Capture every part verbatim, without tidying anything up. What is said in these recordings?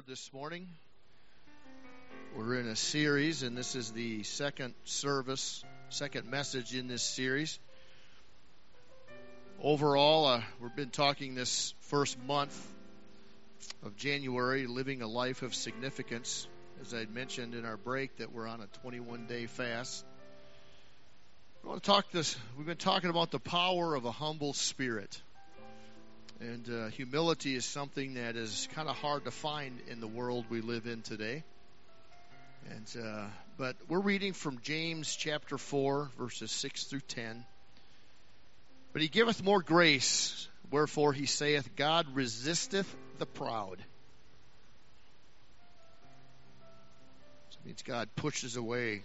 this morning. We're in a series, and this is the second service, second message in this series. Overall, uh, we've been talking this first month of January, living a life of significance. As I had mentioned in our break, that we're on a twenty-one day fast. I want to talk this. We've been talking about the power of a humble spirit. And uh, humility is something that is kind of hard to find in the world we live in today. And uh, but we're reading from James chapter four, verses six through ten. But he giveth more grace, wherefore he saith, God resisteth the proud. So it means God pushes away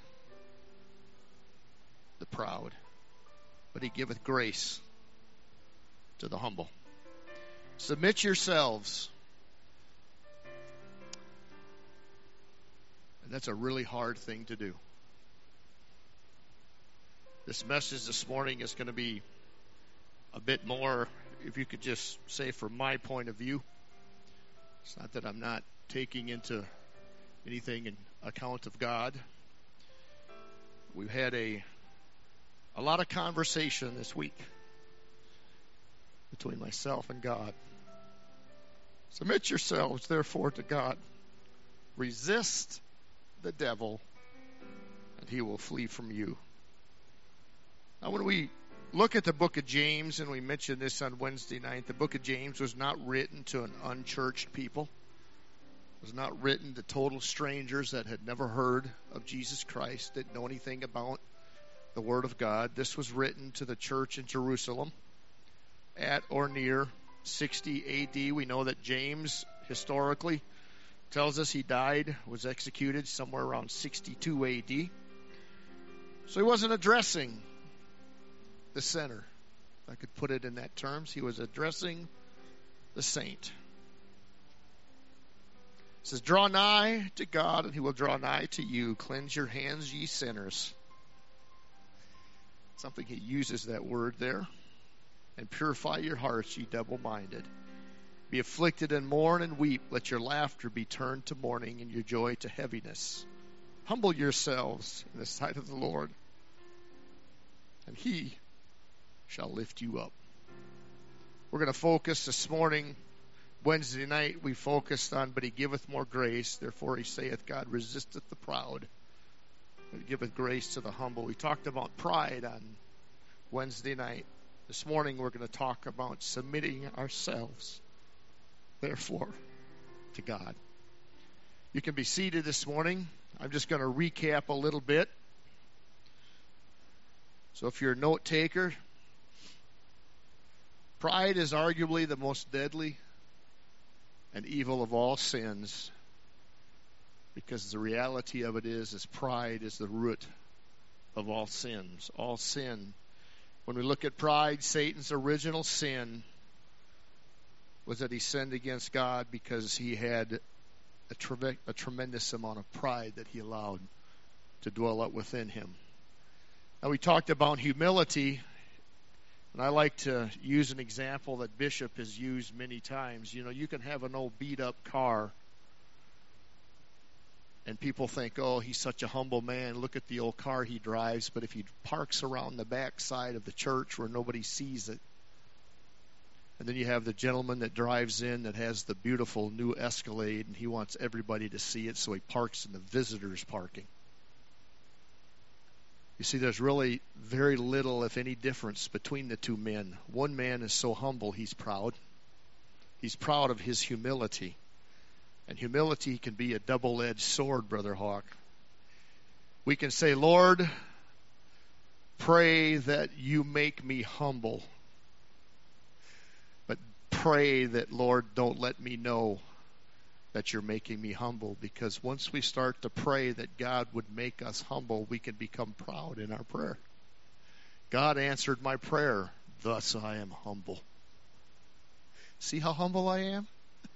the proud, but he giveth grace to the humble. Submit yourselves. And that's a really hard thing to do. This message this morning is going to be a bit more, if you could just say from my point of view. It's not that I'm not taking into anything in account of God. We've had a a lot of conversation this week between myself and God. Submit yourselves, therefore, to God. Resist the devil, and he will flee from you. Now, when we look at the book of James, and we mentioned this on Wednesday night, the book of James was not written to an unchurched people. It was not written to total strangers that had never heard of Jesus Christ, didn't know anything about the Word of God. This was written to the church in Jerusalem at or near sixty A D. We know that James historically tells us he died, was executed somewhere around sixty-two A D. So he wasn't addressing the sinner, if I could put it in that terms. He was addressing the saint. It says, draw nigh to God, and he will draw nigh to you. Cleanse your hands, ye sinners. Something he uses that word there. And purify your hearts, ye double-minded. Be afflicted and mourn and weep. Let your laughter be turned to mourning and your joy to heaviness. Humble yourselves in the sight of the Lord, and he shall lift you up. We're going to focus this morning. Wednesday night we focused on, but he giveth more grace. Therefore he saith, God resisteth the proud, but he giveth grace to the humble. We talked about pride on Wednesday night. This morning we're going to talk about submitting ourselves, therefore, to God. You can be seated this morning. I'm just going to recap a little bit. So if you're a note taker, pride is arguably the most deadly and evil of all sins, because the reality of it is, is pride is the root of all sins. All sin. When we look at pride, Satan's original sin was that he sinned against God because he had a, tre- a tremendous amount of pride that he allowed to dwell up within him. Now, we talked about humility, and I like to use an example that Bishop has used many times. You know, you can have an old beat-up car, and people think, oh, he's such a humble man. Look at the old car he drives. But if he parks around the back side of the church where nobody sees it, and then you have the gentleman that drives in that has the beautiful new Escalade, and he wants everybody to see it, so he parks in the visitors' parking. You see, there's really very little, if any, difference between the two men. One man is so humble, he's proud. He's proud of his humility. And humility can be a double-edged sword, Brother Hawk. We can say, Lord, pray that you make me humble. But pray that, Lord, don't let me know that you're making me humble. Because once we start to pray that God would make us humble, we can become proud in our prayer. God answered my prayer, thus I am humble. See how humble I am?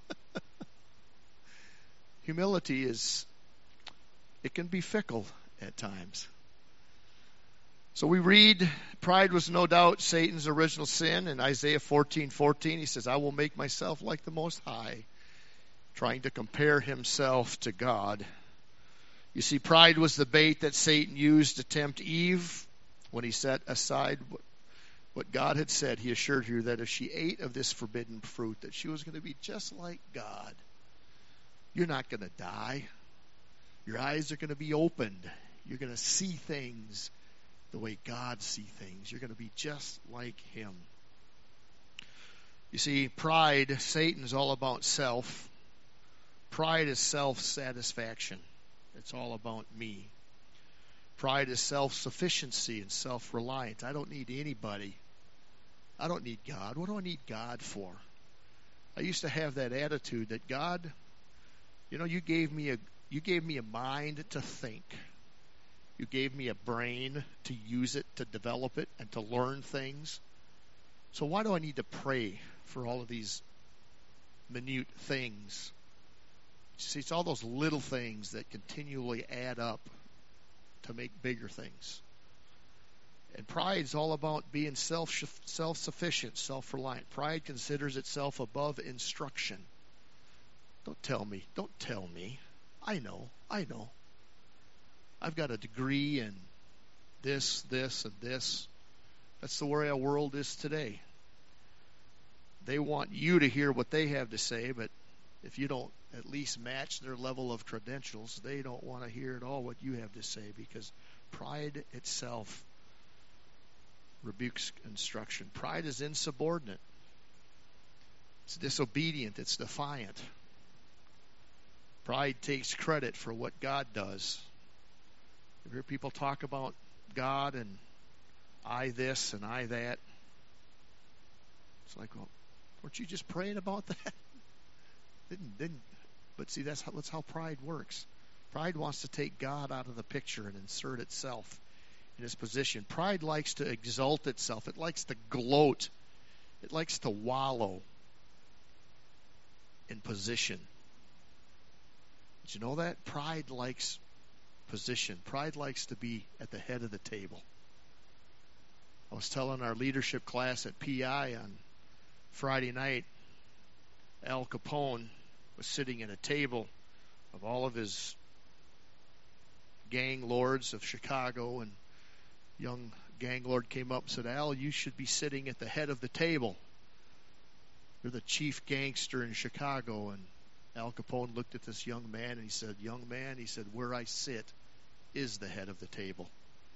Humility is, it can be fickle at times. So we read, pride was no doubt Satan's original sin. In Isaiah fourteen fourteen, he says, I will make myself like the Most High. trying to compare himself to God. You see, pride was the bait that Satan used to tempt Eve when he set aside what God had said. He assured her that if she ate of this forbidden fruit, that she was going to be just like God. You're not going to die. Your eyes are going to be opened. You're going to see things the way God sees things. You're going to be just like him. You see, pride, Satan's all about self. Pride is self-satisfaction. It's all about me. Pride is self-sufficiency and self-reliance. I don't need anybody. I don't need God. What do I need God for? I used to have that attitude that God, you know, you gave me a you gave me a mind to think. You gave me a brain to use it, to develop it, and to learn things. So why do I need to pray for all of these minute things? You see, it's all those little things that continually add up to make bigger things. And pride is all about being self, self-sufficient, self-reliant. Pride considers itself above instruction. Don't tell me. Don't tell me. I know. I know. I've got a degree in this, this, and this. That's the way our world is today. They want you to hear what they have to say, but if you don't at least match their level of credentials, they don't want to hear at all what you have to say, because pride itself rebukes instruction. Pride is insubordinate. It's disobedient. It's defiant. Pride takes credit for what God does. You hear people talk about God and I this and I that. It's like, well, weren't you just praying about that? didn't didn't But see, that's how, that's how pride works. Pride wants to take God out of the picture and insert itself in his position. Pride likes to exalt itself. It likes to gloat. It likes to wallow in position. Did you know that? Pride likes position. Pride likes to be at the head of the table. I was telling our leadership class at P I on Friday night, Al Capone was sitting at a table of all of his gang lords of Chicago, and a young gang lord came up and said, Al, you should be sitting at the head of the table. You're the chief gangster in Chicago. And Al Capone looked at this young man and he said, young man, he said, where I sit is the head of the table.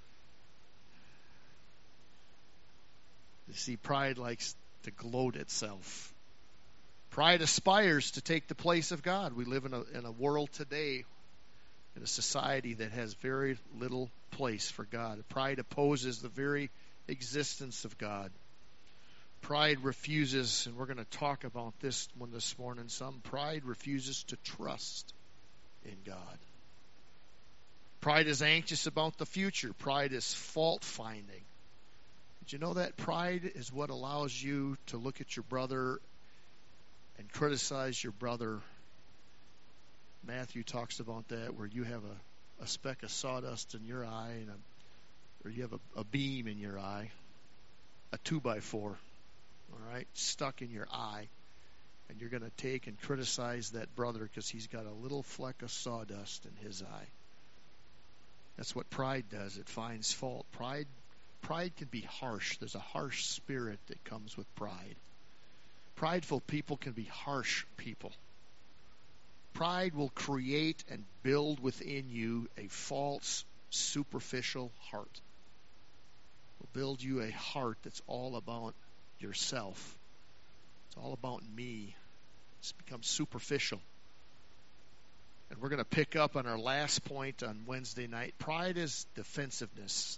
You see, pride likes to gloat itself. Pride aspires to take the place of God. We live in a, in a world today, in a society that has very little place for God. Pride opposes the very existence of God. Pride refuses, and we're going to talk about this one this morning some, pride refuses to trust in God. Pride is anxious about the future. Pride is fault-finding. Did you know that? Pride is what allows you to look at your brother and criticize your brother. Matthew talks about that, where you have a, a speck of sawdust in your eye, and a, or you have a, a beam in your eye, a two by four, all right, stuck in your eye, and you're going to take and criticize that brother because he's got a little fleck of sawdust in his eye. That's what pride does. It finds fault. Pride, pride can be harsh. There's a harsh spirit that comes with pride. Prideful people can be harsh people. Pride will create and build within you a false, superficial heart. It will build you a heart that's all about yourself. It's all about me. It's become superficial. And we're going to pick up on our last point on Wednesday night. Pride is defensiveness.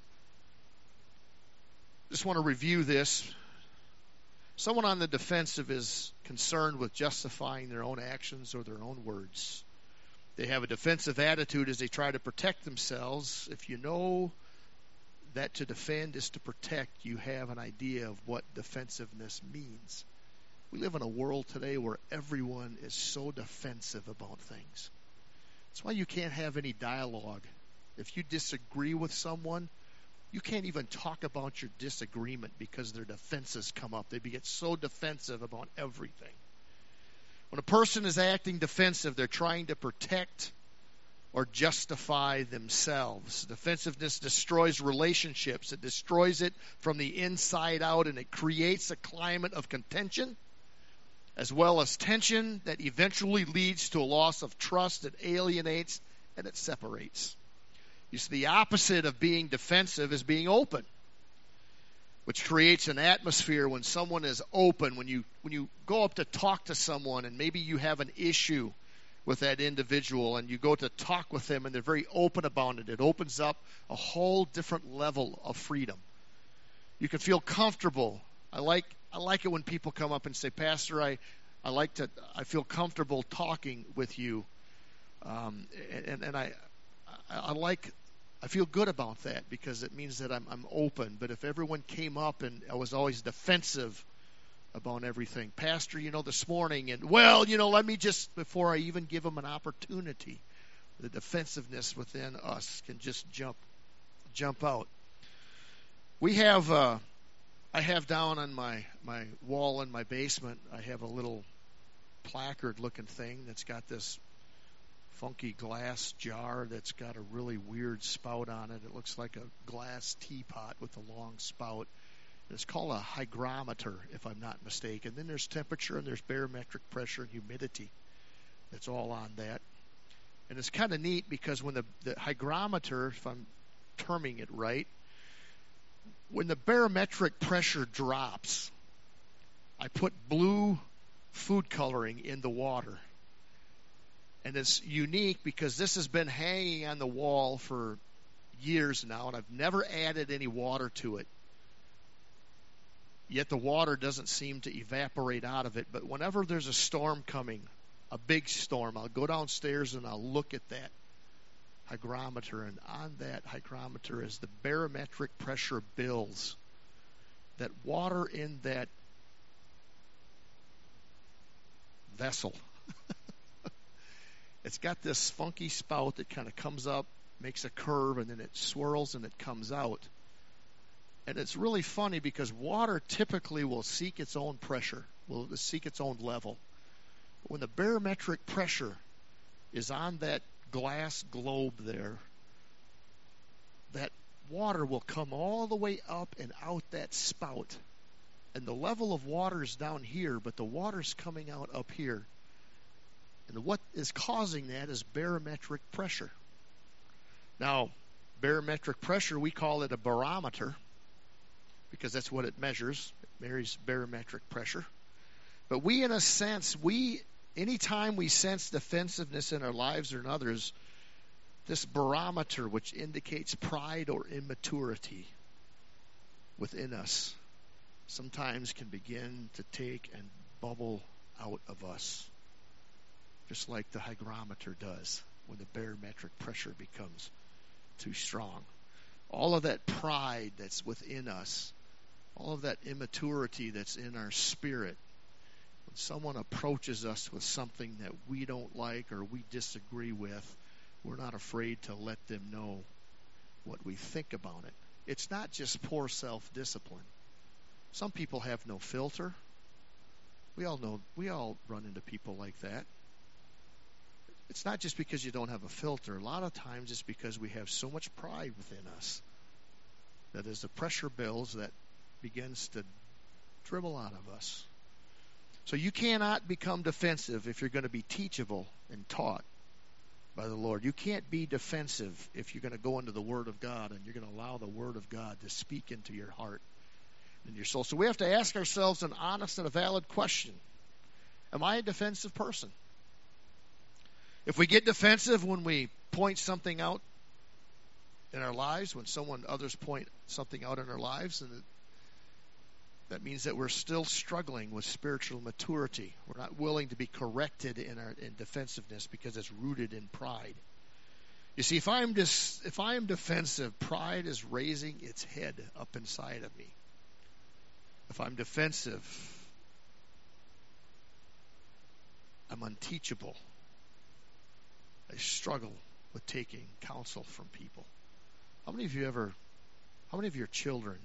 Just want to review this. Someone on the defensive is concerned with justifying their own actions or their own words. They have a defensive attitude as they try to protect themselves. If you know that to defend is to protect, you have an idea of what defensiveness means. We live in a world today where everyone is so defensive about things. That's why you can't have any dialogue. If you disagree with someone, you can't even talk about your disagreement because their defenses come up. They get so defensive about everything. When a person is acting defensive, they're trying to protect or justify themselves. Defensiveness destroys relationships. It destroys it from the inside out, and it creates a climate of contention as well as tension that eventually leads to a loss of trust that alienates and it separates. You see, the opposite of being defensive is being open, which creates an atmosphere when someone is open, when you when you go up to talk to someone and maybe you have an issue with that individual and you go to talk with them and they're very open about it. It opens up a whole different level of freedom. You can feel comfortable. I like I like it when people come up and say, Pastor, I, I like to I feel comfortable talking with you. Um, and, and I I like I feel good about that because it means that I'm I'm open. But if everyone came up and I was always defensive about everything, Pastor, you know, this morning, and well, you know, let me just, before I even give them an opportunity, the defensiveness within us can just jump jump out. We have, uh, I have down on my, my wall in my basement, I have a little placard-looking thing that's got this funky glass jar that's got a really weird spout on it. It looks like a glass teapot with a long spout. It's called a hygrometer, if I'm not mistaken. Then there's temperature and there's barometric pressure and humidity. That's all on that. And it's kind of neat because when the, the hygrometer, if I'm terming it right, when the barometric pressure drops, I put blue food coloring in the water. And it's unique because this has been hanging on the wall for years now, and I've never added any water to it. Yet the water doesn't seem to evaporate out of it. But whenever there's a storm coming, a big storm, I'll go downstairs and I'll look at that hygrometer. And on that hygrometer is the barometric pressure bills. That water in that vessel. It's got this funky spout that kind of comes up, makes a curve, and then it swirls and it comes out. And it's really funny because water typically will seek its own pressure, will seek its own level. When the barometric pressure is on that glass globe there, that water will come all the way up and out that spout. And the level of water is down here, but the water's coming out up here. And what is causing that is barometric pressure. Now, barometric pressure, we call it a barometer, because that's what it measures. It measures barometric pressure. But we, in a sense, we, anytime we sense defensiveness in our lives or in others, this barometer, which indicates pride or immaturity within us, sometimes can begin to take and bubble out of us, just like the hygrometer does when the barometric pressure becomes too strong. All of that pride that's within us, all of that immaturity that's in our spirit, when someone approaches us with something that we don't like or we disagree with, we're not afraid to let them know what we think about it. It's not just poor self-discipline. Some people have no filter. We all know, we all run into people like that. It's not just because you don't have a filter. A lot of times it's because we have so much pride within us that as the pressure builds, that begins to dribble out of us. So you cannot become defensive if you're going to be teachable and taught by the Lord. You can't be defensive if you're going to go into the Word of God and you're going to allow the Word of God to speak into your heart and your soul. So we have to ask ourselves an honest and a valid question. Am I a defensive person? If we get defensive when we point something out in our lives, when someone, others point something out in our lives, and that means that we're still struggling with spiritual maturity. We're not willing to be corrected in our in defensiveness because it's rooted in pride. You see, if I'm dis, if I am defensive, pride is raising its head up inside of me. If I'm defensive, I'm unteachable. I struggle with taking counsel from people. How many of you ever, how many of your children,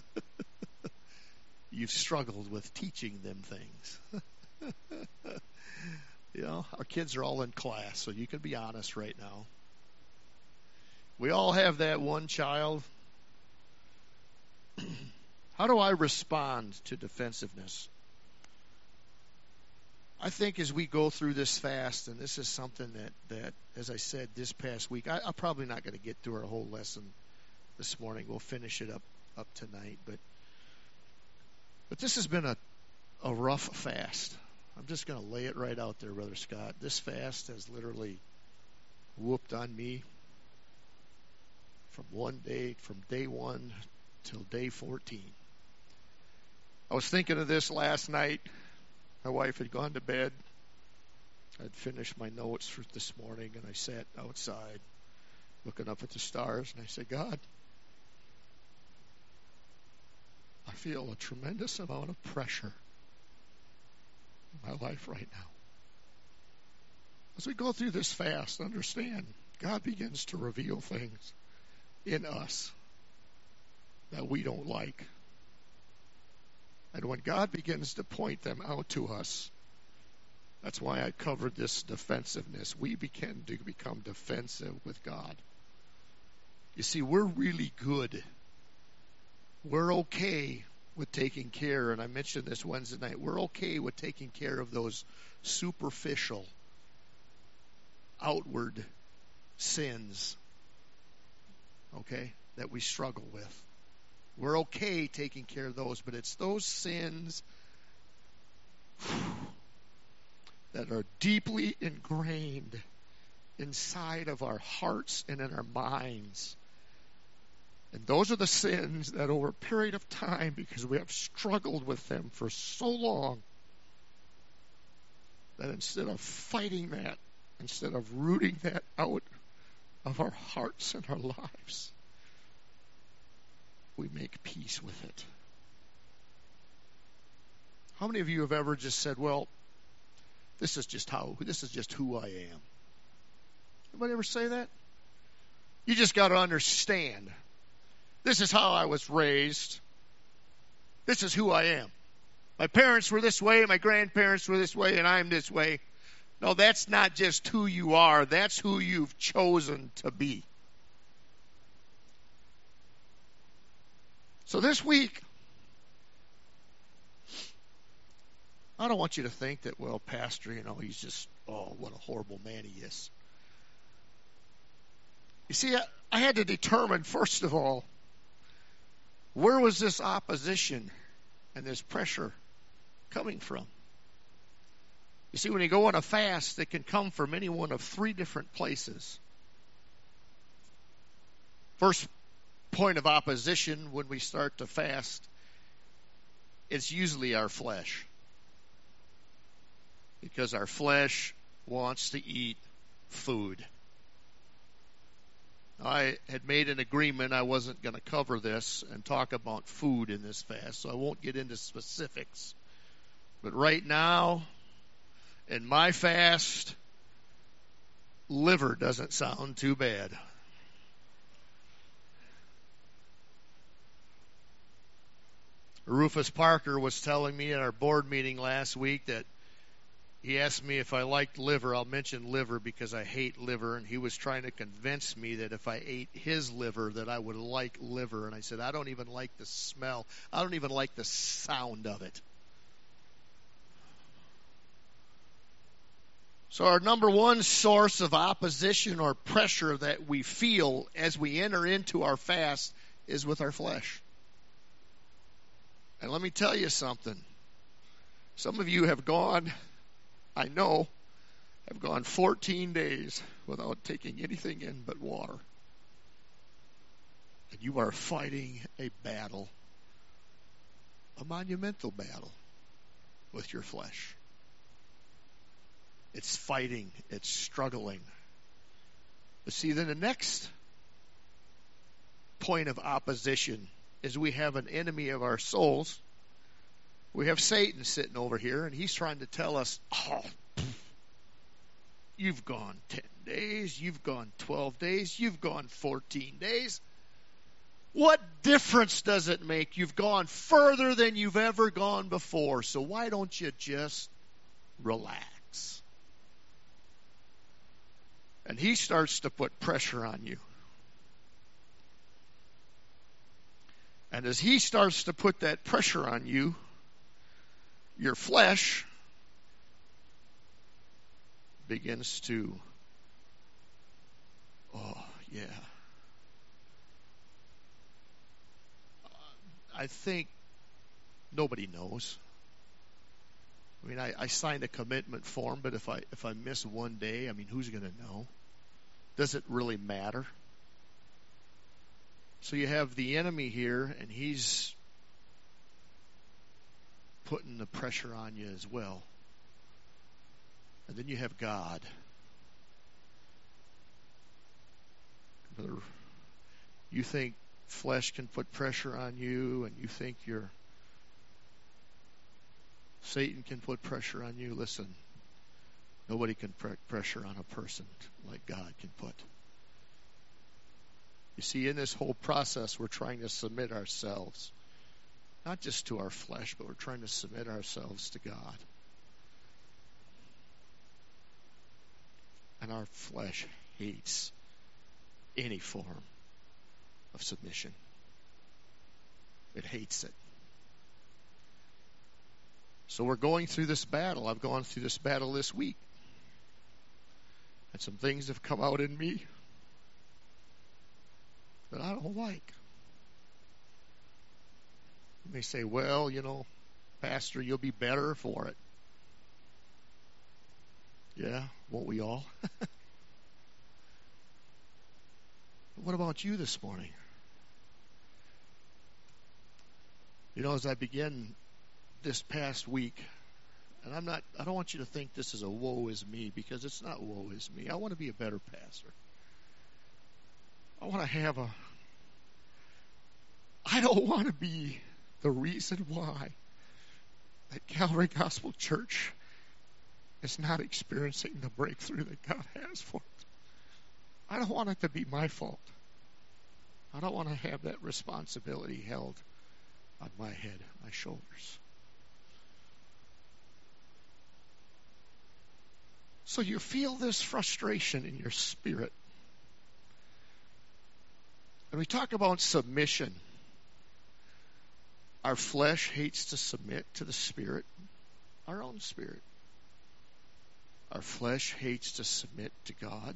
you've struggled with teaching them things? You know, our kids are all in class, so you can be honest right now. We all have that one child. How do I respond to defensiveness? I think as we go through this fast, and this is something that, that as I said, this past week, I, I'm probably not going to get through our whole lesson this morning. We'll finish it up, up tonight. But but this has been a, a rough fast. I'm just going to lay it right out there, Brother Scott. This fast has literally whooped on me from one day, from day one till day fourteen. I was thinking of this last night. My wife had gone to bed. I'd finished my notes for this morning, and I sat outside looking up at the stars, and I said, God, I feel a tremendous amount of pressure in my life right now. As we go through this fast, understand, God begins to reveal things in us that we don't like. And when God begins to point them out to us, that's why I covered this defensiveness. We begin to become defensive with God. You see, we're really good. We're okay with taking care, and I mentioned this Wednesday night, we're okay with taking care of those superficial, outward sins, okay, that we struggle with. We're okay taking care of those, but it's those sins that are deeply ingrained inside of our hearts and in our minds. And those are the sins that over a period of time, because we have struggled with them for so long, that instead of fighting that, instead of rooting that out of our hearts and our lives, we make peace with it. How many of you have ever just said, well, this is just how, this is just who I am? Anybody ever say that? You just got to understand, this is how I was raised. This is who I am. My parents were this way, my grandparents were this way, and I'm this way. No, that's not just who you are. That's who you've chosen to be. So this week, I don't want you to think that, well, Pastor, you know, he's just, oh, what a horrible man he is. You see, I, I had to determine, first of all, where was this opposition and this pressure coming from? You see, when you go on a fast, it can come from any one of three different places. First point of opposition when we start to fast, it's usually our flesh. Because our flesh wants to eat food. I had made an agreement I wasn't going to cover this and talk about food in this fast, so I won't get into specifics. But right now, in my fast, liver doesn't sound too bad. Rufus Parker was telling me at our board meeting last week that he asked me if I liked liver. I'll mention liver because I hate liver, and he was trying to convince me that if I ate his liver that I would like liver. And I said, I don't even like the smell. I don't even like the sound of it. So our number one source of opposition or pressure that we feel as we enter into our fast is with our flesh. And let me tell you something. Some of you have gone, I know, have gone fourteen days without taking anything in but water. And you are fighting a battle, a monumental battle with your flesh. It's fighting, it's struggling. But see, then the next point of opposition is we have an enemy of our souls. We have Satan sitting over here, and he's trying to tell us, oh, you've gone ten days, you've gone twelve days, you've gone fourteen days. What difference does it make? You've gone further than you've ever gone before, so why don't you just relax? And he starts to put pressure on you. And as he starts to put that pressure on you, your flesh begins to, oh, yeah. I think nobody knows. I mean, I, I signed a commitment form, but if I if I miss one day, I mean, who's going to know? Does it really matter? So you have the enemy here, and he's putting the pressure on you as well. And then you have God. You think flesh can put pressure on you, and you think your Satan can put pressure on you. Listen, nobody can put pressure on a person like God can put. You see, in this whole process, we're trying to submit ourselves, not just to our flesh, but we're trying to submit ourselves to God. And our flesh hates any form of submission. It hates it. So we're going through this battle. I've gone through this battle this week. And some things have come out in me that I don't like. You may say, well, you know, Pastor, you'll be better for it. Yeah, won't we all? What about you this morning? You know, as I begin this past week, and I'm not, I don't want you to think this is a woe is me, because it's not woe is me. I want to be a better pastor. I want to have a, I don't want to be the reason why that Calvary Gospel Church is not experiencing the breakthrough that God has for it. I don't want it to be my fault. I don't want to have that responsibility held on my head, my shoulders. So you feel this frustration in your spirit. And we talk about submission. Our flesh hates to submit to the Spirit, our own spirit. Our flesh hates to submit to God.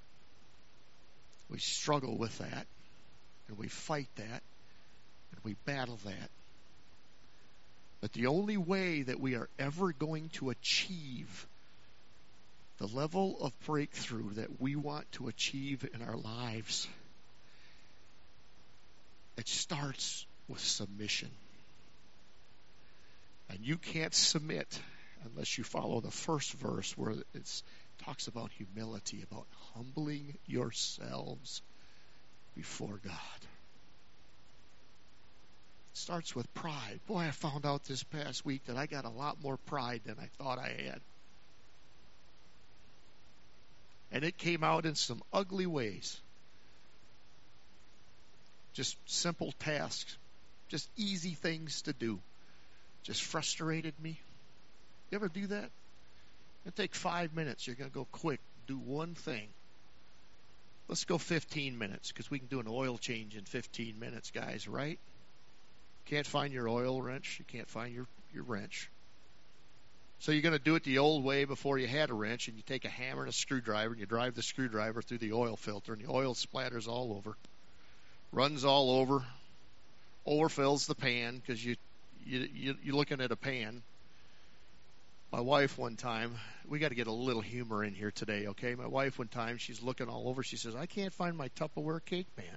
We struggle with that, and we fight that, and we battle that. But the only way that we are ever going to achieve the level of breakthrough that we want to achieve in our lives, it starts with submission. And you can't submit unless you follow the first verse where it talks about humility, about humbling yourselves before God. It starts with pride. Boy, I found out this past week that I got a lot more pride than I thought I had. And it came out in some ugly ways. Just simple tasks, just easy things to do, just frustrated me. You ever do that? It'll take five minutes. You're going to go quick, do one thing. Let's go fifteen minutes, because we can do an oil change in fifteen minutes, guys, right? Can't find your oil wrench. You can't find your, your wrench. So you're going to do it the old way before you had a wrench, and you take a hammer and a screwdriver, and you drive the screwdriver through the oil filter, and the oil splatters all over. Runs all over, overfills the pan, because you, you, you, you're looking at a pan. My wife one time, we got to get a little humor in here today, okay? My wife one time, she's looking all over. She says, I can't find my Tupperware cake pan.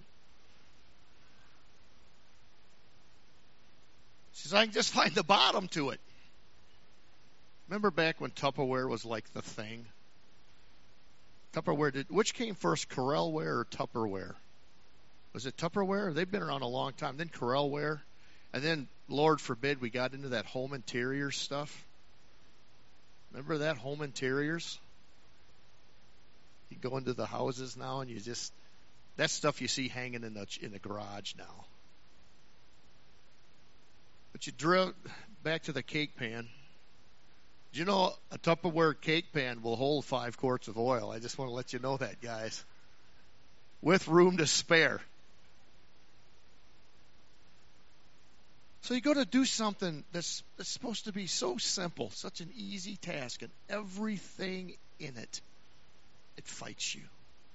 She says, I can just find the bottom to it. Remember back when Tupperware was like the thing? Tupperware, did, which came first, Corelware or Tupperware? Was it Tupperware? They've been around a long time. Then Corelware. And then, Lord forbid, we got into that home interior stuff. Remember that, home interiors? You go into the houses now and you just, that stuff you see hanging in the in the garage now. But you drill back to the cake pan. You know, a Tupperware cake pan will hold five quarts of oil. I just want to let you know that, guys. With room to spare. So you go to do something that's, that's supposed to be so simple, such an easy task, and everything in it, it fights you.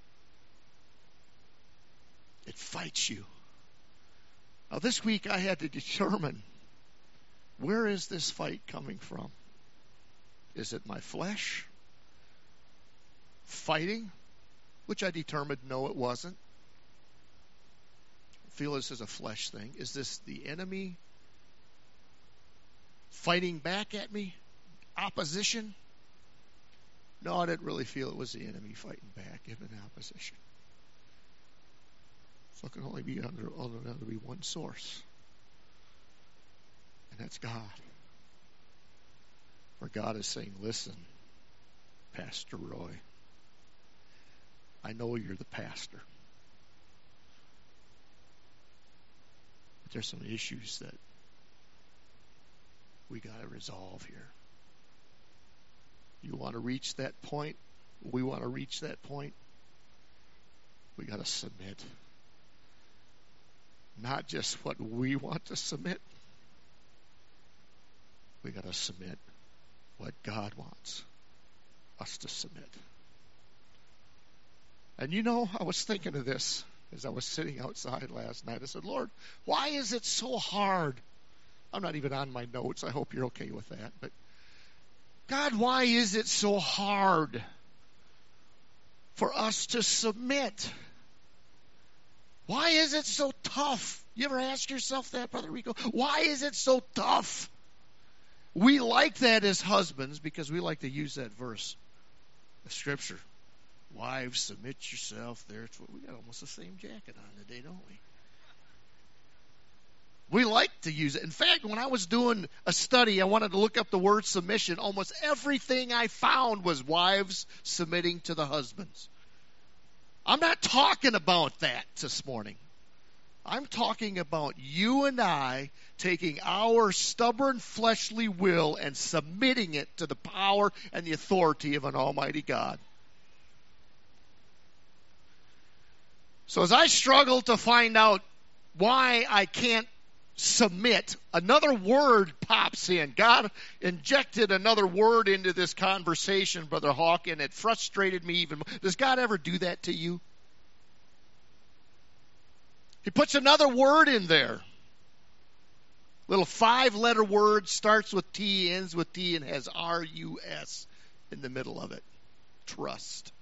It fights you. Now this week I had to determine, where is this fight coming from? Is it my flesh fighting? Which I determined, no, it wasn't. I feel this is a flesh thing. Is this the enemy fighting back at me? Opposition? No, I didn't really feel it was the enemy fighting back, giving opposition. So it can only be under, under be one source. And that's God. Where God is saying, listen, Pastor Roy, I know you're the pastor. But there's some issues that we got to resolve here. You want to reach that point? We want to reach that point. We got to submit. Not just what we want to submit. We got to submit what God wants us to submit. And you know, I was thinking of this as I was sitting outside last night. I said, Lord, why is it so hard? I'm not even on my notes. I hope you're okay with that. But God, why is it so hard for us to submit? Why is it so tough? You ever ask yourself that, Brother Rico? Why is it so tough? We like that as husbands because we like to use that verse of Scripture. Wives, submit yourself. There, it's what we got almost the same jacket on today, don't we? We like to use it. In fact, when I was doing a study, I wanted to look up the word submission. Almost everything I found was wives submitting to the husbands. I'm not talking about that this morning. I'm talking about you and I taking our stubborn fleshly will and submitting it to the power and the authority of an almighty God. So as I struggle to find out why I can't submit, another word pops in. God injected another word into this conversation, Brother Hawk, and it frustrated me even more. Does God ever do that to you? He puts another word in there. Little five-letter word, starts with T, ends with T, and has R U S in the middle of it. Trust.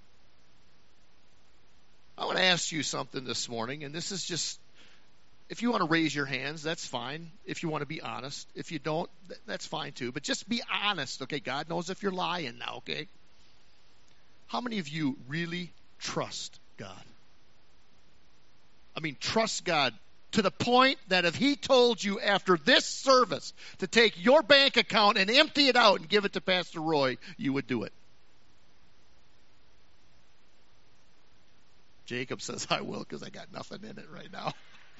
I want to ask you something this morning, and this is just, if you want to raise your hands, that's fine. If you want to be honest. If you don't, that's fine too. But just be honest, okay? God knows if you're lying now, okay? How many of you really trust God? I mean, trust God to the point that if He told you after this service to take your bank account and empty it out and give it to Pastor Roy, you would do it. Jacob says, I will, because I got nothing in it right now.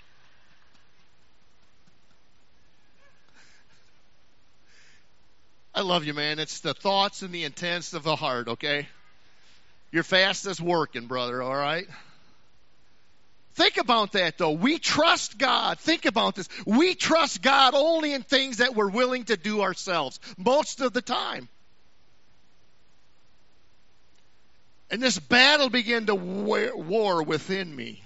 I love you, man. It's the thoughts and the intents of the heart, okay? Your fast is working, brother, all right? Think about that, though. We trust God. Think about this. We trust God only in things that we're willing to do ourselves, most of the time. And this battle began to war within me.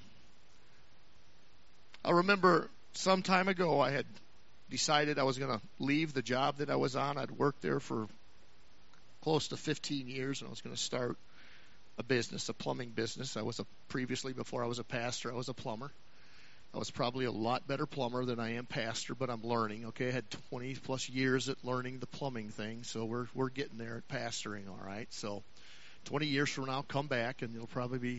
I remember some time ago I had decided I was going to leave the job that I was on. I'd worked there for close to fifteen years, and I was going to start a business, a plumbing business. I was a previously, before I was a pastor, I was a plumber. I was probably a lot better plumber than I am pastor, but I'm learning. Okay, I had twenty plus years at learning the plumbing thing, so we're we're getting there at pastoring, all right? So twenty years from now, come back, and you'll probably be...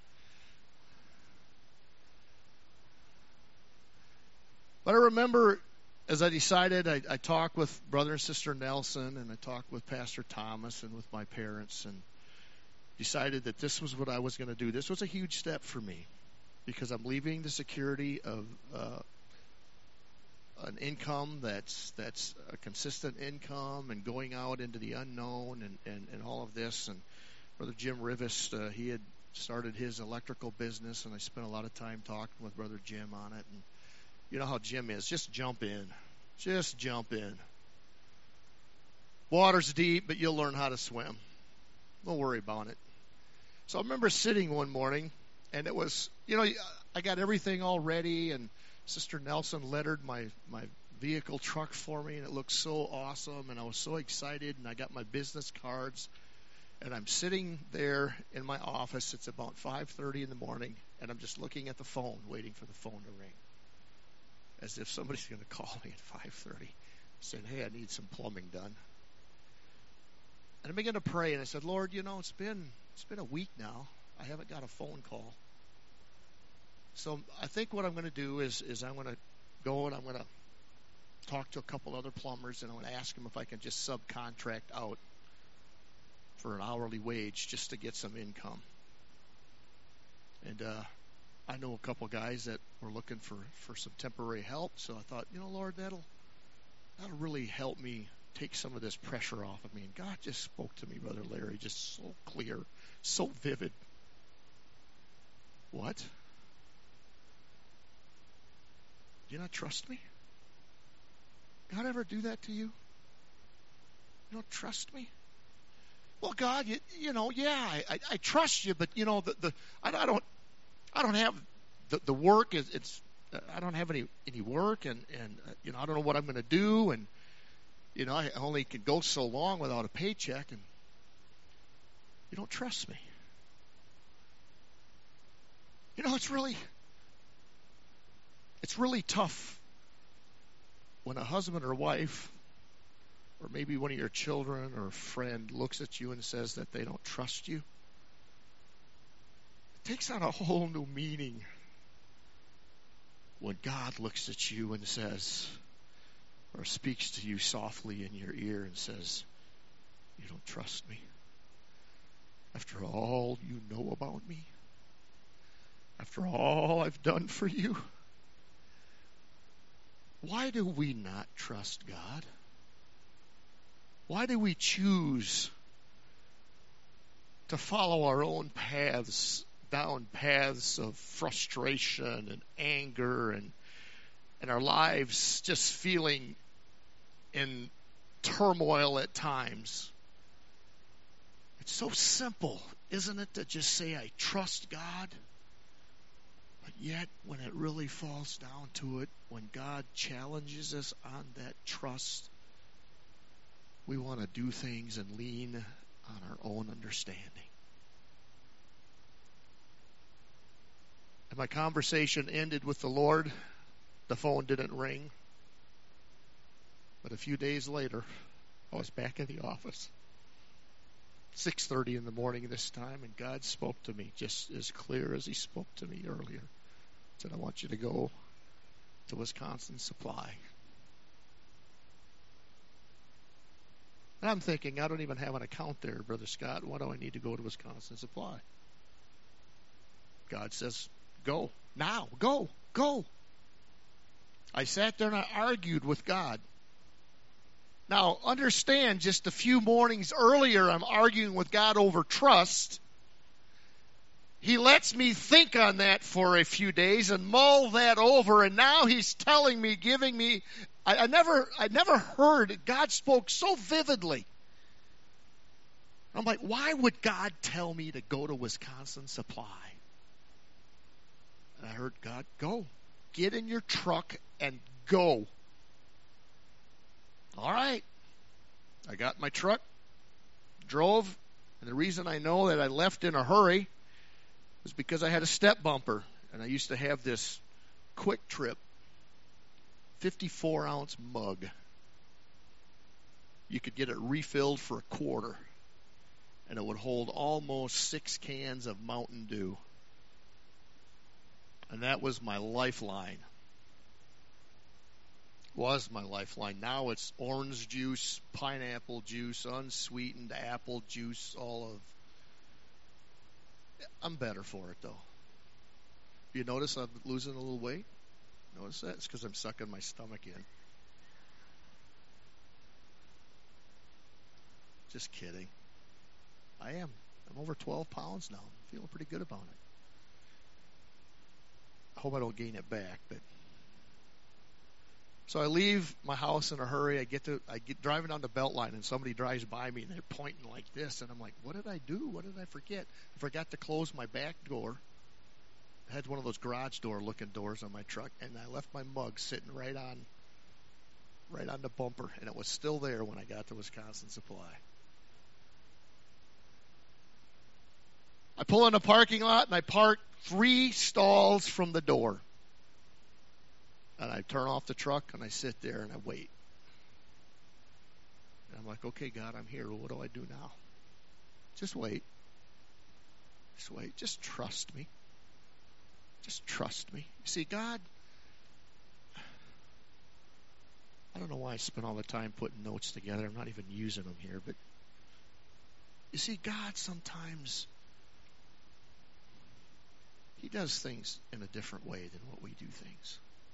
But I remember, as I decided, I, I talked with Brother and Sister Nelson, and I talked with Pastor Thomas and with my parents, and decided that this was what I was going to do. This was a huge step for me, because I'm leaving the security of uh, an income that's that's a consistent income and going out into the unknown and, and, and all of this. And Brother Jim Rivas, uh, he had started his electrical business, and I spent a lot of time talking with Brother Jim on it. And you know how Jim is. Just jump in. Just jump in. Water's deep, but you'll learn how to swim. Don't worry about it. So I remember sitting one morning, and it was, you know, I got everything all ready, and Sister Nelson lettered my, my vehicle truck for me, and it looked so awesome, and I was so excited, and I got my business cards, and I'm sitting there in my office. It's about five thirty in the morning, and I'm just looking at the phone, waiting for the phone to ring, as if somebody's going to call me at five thirty, saying, hey, I need some plumbing done. And I began to pray, and I said, Lord, you know, it's been it's been a week now. I haven't got a phone call. So I think what I'm going to do is, is I'm going to go and I'm going to talk to a couple other plumbers, and I'm going to ask them if I can just subcontract out for an hourly wage just to get some income. And uh, I know a couple guys that were looking for, for some temporary help, so I thought, you know, Lord, that'll that'll really help me take some of this pressure off of me. And God just spoke to me, Brother Larry, just so clear, so vivid. What? Do you not trust me? God ever do that to you? You don't trust me? Well, God, you, you know, yeah, I, I, I trust you, but you know, the, the I, I don't, I don't have the, the work. Is it's I don't have any any work, and and uh, you know, I don't know what I'm going to do, and you know, I only can go so long without a paycheck, and you don't trust me. You know, it's really, it's really tough when a husband or wife, or maybe one of your children or a friend, looks at you and says that they don't trust you. It takes on a whole new meaning when God looks at you and says, or speaks to you softly in your ear and says, you don't trust me. After all you know about me, after all I've done for you, why do we not trust God? Why do we choose to follow our own paths, down paths of frustration and anger, and and our lives just feeling in turmoil at times? It's so simple, isn't it, to just say, I trust God? But yet, when it really falls down to it, when God challenges us on that trust, we want to do things and lean on our own understanding. And my conversation ended with the Lord. The phone didn't ring. But a few days later, I was back in the office. six thirty in the morning this time, and God spoke to me just as clear as He spoke to me earlier. He said, I want you to go to Wisconsin Supply. And I'm thinking, I don't even have an account there, Brother Scott. Why do I need to go to Wisconsin Supply? God says, go. Now. Go. Go. I sat there and I argued with God. Now, understand, just a few mornings earlier, I'm arguing with God over trust. He lets me think on that for a few days and mull that over, and now He's telling me, giving me, I, I never I never heard, God spoke so vividly. I'm like, why would God tell me to go to Wisconsin Supply? And I heard God, go. Get in your truck and go. All right. I got my truck, drove, and the reason I know that I left in a hurry was because I had a step bumper, and I used to have this Quick Trip fifty-four ounce mug. You could get it refilled for a quarter, and it would hold almost six cans of Mountain Dew. And that was my lifeline. Was my lifeline. Now it's orange juice, pineapple juice, unsweetened apple juice, all of. I'm better for it, though. You notice I'm losing a little weight? Notice that? It's because I'm sucking my stomach in. Just kidding. I am. I'm over twelve pounds now. I'm feeling pretty good about it. I hope I don't gain it back, but so I leave my house in a hurry. I get to I get driving on the Beltline, and somebody drives by me, and they're pointing like this, and I'm like, "What did I do? What did I forget? I forgot to close my back door. I had one of those garage door looking doors on my truck, and I left my mug sitting right on right on the bumper, and it was still there when I got to Wisconsin Supply. I pull in a parking lot, and I park three stalls from the door. And I turn off the truck, and I sit there, and I wait. And I'm like, okay, God, I'm here. What do I do now? Just wait. Just wait. Just trust me. Just trust me. You see, God, I don't know why I spend all the time putting notes together. I'm not even using them here. But you see, God sometimes, He does things in a different way than what we do things.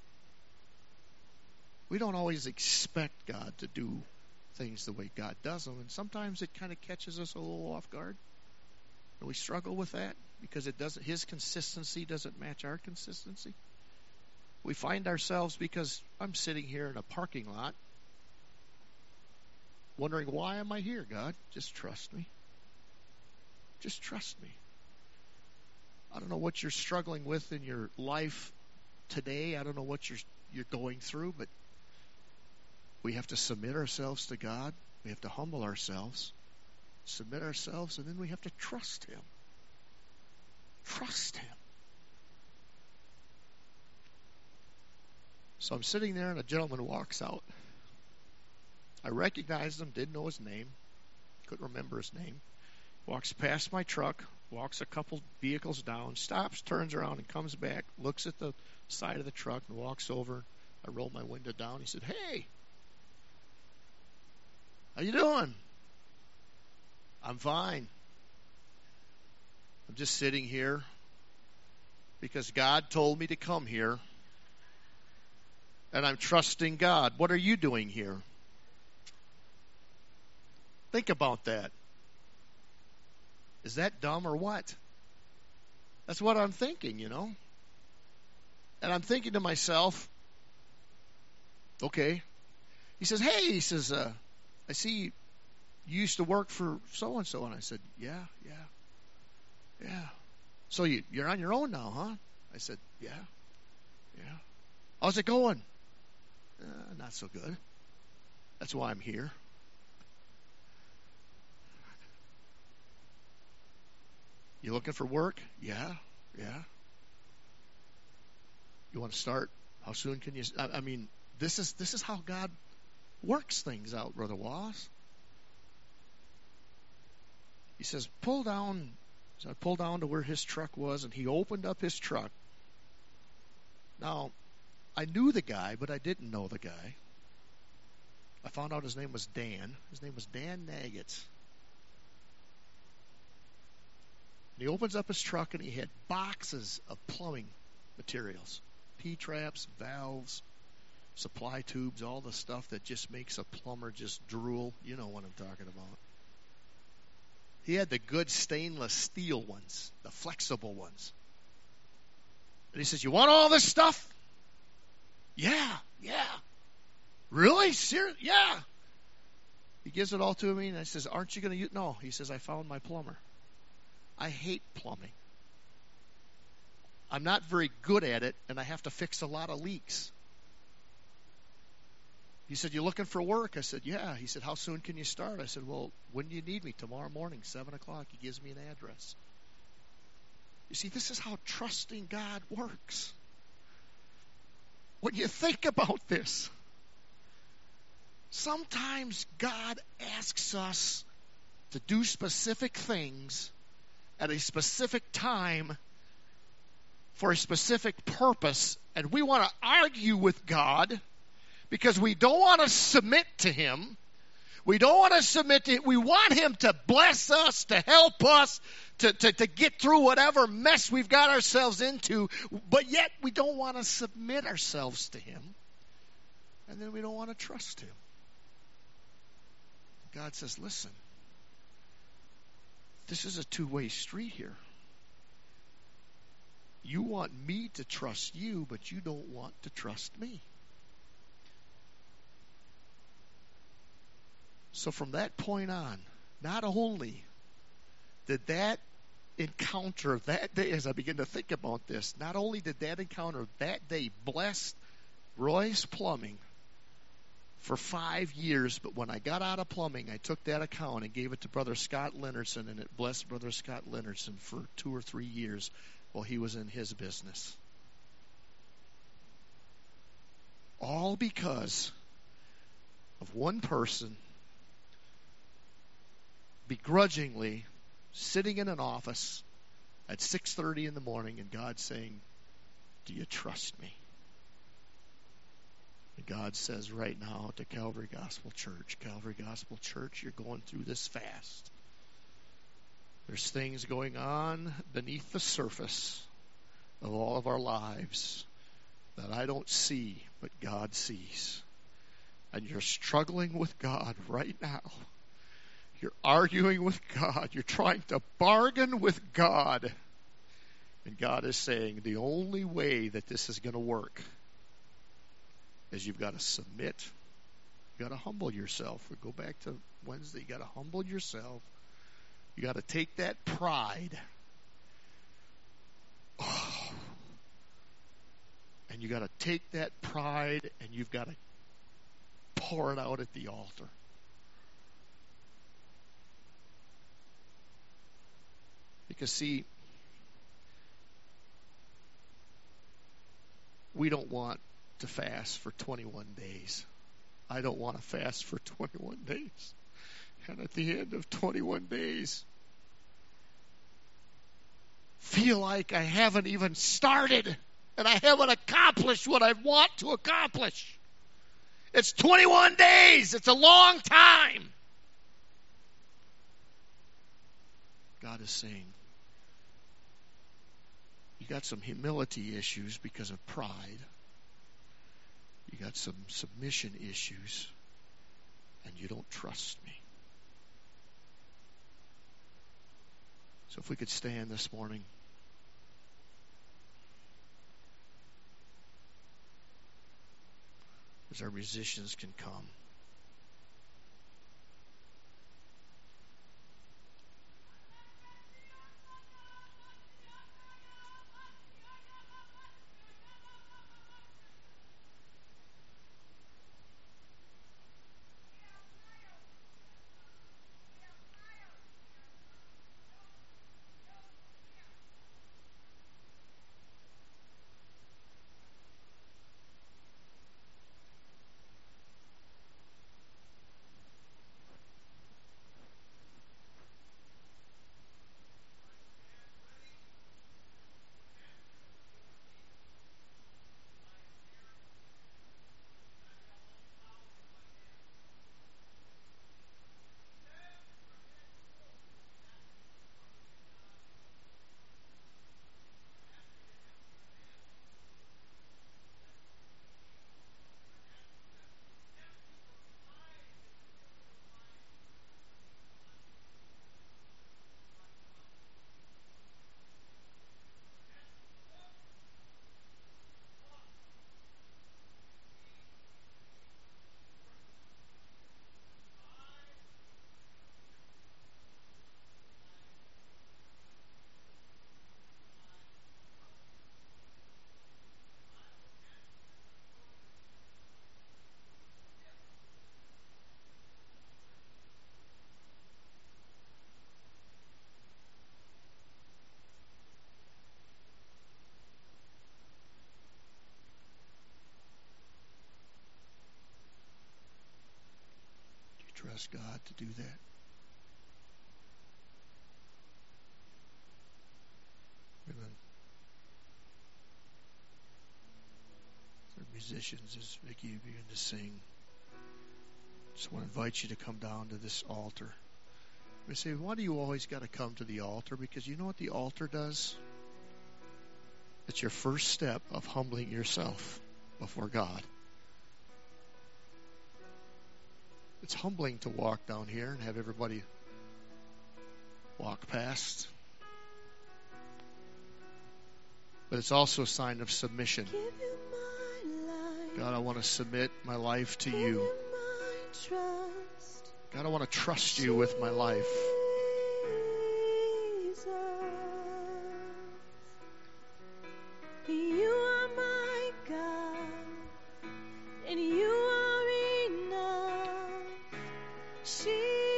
We don't always expect God to do things the way God does them, and sometimes it kind of catches us a little off guard. And we struggle with that because it doesn't. His consistency doesn't match our consistency. We find ourselves, because I'm sitting here in a parking lot, wondering, why am I here, God? Just trust me. Just trust me. I don't know what you're struggling with in your life today. I don't know what you're you're going through, but we have to submit ourselves to God. We have to humble ourselves, submit ourselves, and then we have to trust Him. Trust Him. So I'm sitting there, and a gentleman walks out. I recognized him, didn't know his name, couldn't remember his name. Walks past my truck, walks a couple vehicles down, stops, turns around, and comes back, looks at the side of the truck, and walks over. I rolled my window down. He said, "Hey, how you doing?" "I'm fine. I'm just sitting here because God told me to come here, and I'm trusting God. What are you doing here?" Think about that. Is that dumb or what? That's what I'm thinking, you know. And I'm thinking to myself, okay. He says, "Hey," he says, uh, "I see you used to work for so-and-so." And I said, yeah, yeah, yeah. "So you, you're on your own now, huh?" I said, yeah, yeah. "How's it going?" Uh, "Not so good. That's why I'm here." "You looking for work?" "Yeah, yeah." "You want to start? How soon can you?" I, I mean, this is this is how God works things out, Brother Wallace. He says, "Pull down." So I pulled down to where his truck was, and he opened up his truck. Now, I knew the guy, but I didn't know the guy. I found out his name was Dan. His name was Dan Naggets. And he opens up his truck, and he had boxes of plumbing materials. P-traps, valves, supply tubes, all the stuff that just makes a plumber just drool. You know what I'm talking about. He had the good stainless steel ones, the flexible ones. And he says, "You want all this stuff?" "Yeah, yeah." "Really? Serious?" "Yeah." He gives it all to me, and I says, "Aren't you going to use?" "No." He says, "I found my plumber. I hate plumbing. I'm not very good at it, and I have to fix a lot of leaks." He said, "You looking for work?" I said, "Yeah." He said, "How soon can you start?" I said, "Well, when do you need me?" "Tomorrow morning, seven o'clock. He gives me an address. You see, this is how trusting God works. When you think about this, sometimes God asks us to do specific things at a specific time for a specific purpose, and we want to argue with God because we don't want to submit to Him. We don't want to submit to him. We want him to bless us, to help us, to, to, to get through whatever mess we've got ourselves into. But yet we don't want to submit ourselves to him. And then we don't want to trust him. God says, listen, this is a two-way street here. You want me to trust you, but you don't want to trust me. So from that point on, not only did that encounter that day, as I begin to think about this, not only did that encounter that day bless Roy's Plumbing for five years, but when I got out of plumbing, I took that account and gave it to Brother Scott Leonardson, and it blessed Brother Scott Leonardson for two or three years while he was in his business. All because of one person begrudgingly sitting in an office at six thirty in the morning and God saying, do you trust me? And God says right now to Calvary Gospel Church, Calvary Gospel Church, you're going through this fast. There's things going on beneath the surface of all of our lives that I don't see, but God sees. And you're struggling with God right now. You're arguing with God. You're trying to bargain with God. And God is saying the only way that this is going to work is you've got to submit. You've got to humble yourself. We go back to Wednesday. You've got to humble yourself. You got to take that pride. Oh. And you got to take that pride and you've got to pour it out at the altar. Because, see, we don't want to fast for twenty-one days. I don't want to fast for twenty-one days. And at the end of twenty-one days, feel like I haven't even started and I haven't accomplished what I want to accomplish. It's twenty-one days. It's a long time. God is saying, you got some humility issues because of pride. You got some submission issues, and you don't trust me. So if we could stand this morning. As our musicians can come. Trust God to do that. Amen. Our musicians, as Vicki began to sing, Just want to invite you to come down to this altar. We say, why do you always got to come to the altar? Because you know what the altar does? It's your first step of humbling yourself before God. It's humbling to walk down here and have everybody walk past. But it's also a sign of submission. God, I want to submit my life to you. God, I want to trust you with my life. You are my God, and you are enough. Jesus,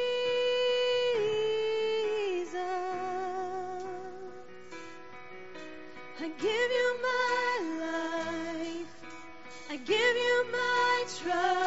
I give you my life, I give you my trust.